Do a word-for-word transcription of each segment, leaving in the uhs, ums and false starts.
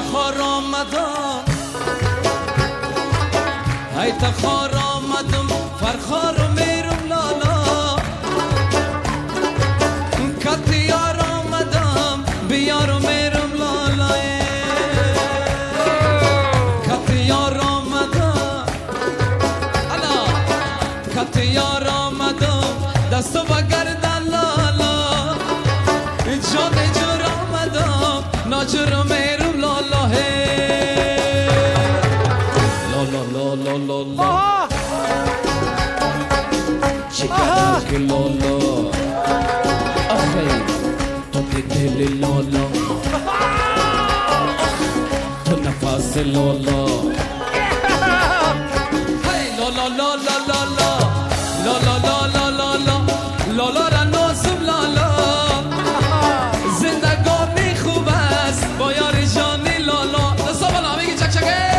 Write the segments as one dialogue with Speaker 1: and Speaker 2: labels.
Speaker 1: خار آمدم ای تخار آمدم فرخار و میرم لالا کتیار آمدم بیار و میرم لالا کتیار آمدم الا کتیار آمدم دستو بگردن لالا جان جور آمدم ناجور و میرم لالا لا لا لا لا لا چیکار که لالا آخی تو که دل لالا تو نفس لالا هی لالا لا لا لا لا لا لا لا لا لا لالا را نازم لالا زندگانی خوب است با یار جانی لالا دستا بالا میگی چک چکه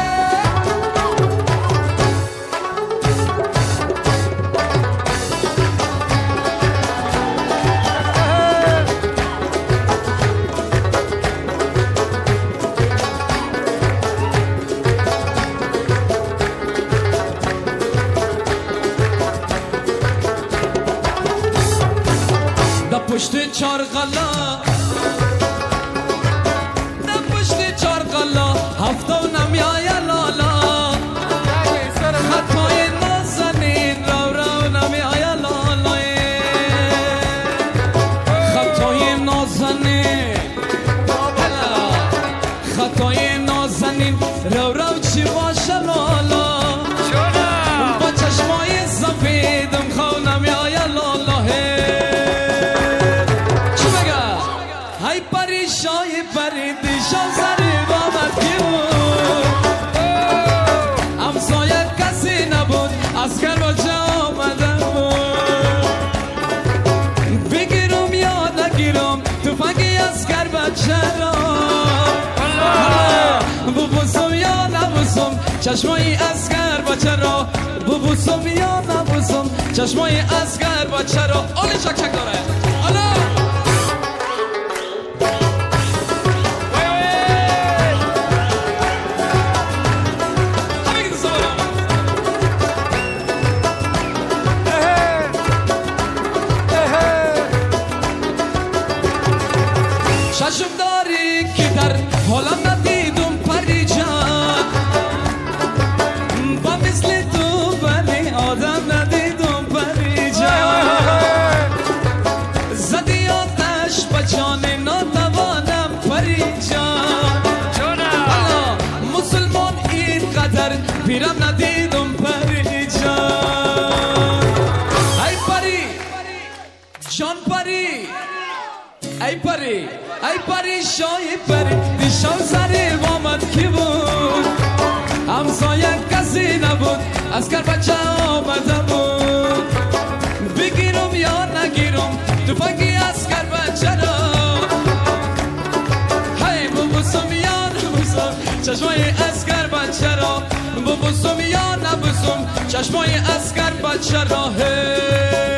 Speaker 1: پشت چار غلا نه پشت چار غلا هفته و نمیای لالا خطای نازنین رو رو نمیای لالا خطای نازنین خطای نازنین رو رو چی باشه لالا با چشمای سفیدم خو نمیای لالا ای پری شای پری دیشان سری بامد کی بود همسایه کسی نبود اسکر بچه آمده بود بگیرم یا نگیرم توفنگی اسکر بچه را ببوسم یا نبوسم چشمای اسکر بچه را ببوسم یا نبوسم چشمای اسکر بچه را آلی چک چک داره آلا چشم داری که در حالم ندیدم پری جان با مثل تو بنی آدم ندیدم پری جان زدی آتش با جان ناتوانم پری جان حالا مسلمان اینقدر پیرم ندیدم پری جان ای پری جان پری ای پری ای پری شای پری دیشان سری بامد کی بود همسایه کسی نبود اسکر بچه آمده بود بگیرم یا نگیرم توفنگی اسکر بچه را هی ببوسم یا نبوسم چشمای اسکر بچه را ببوسم یا نبوسم چشمای اسکر بچه را هی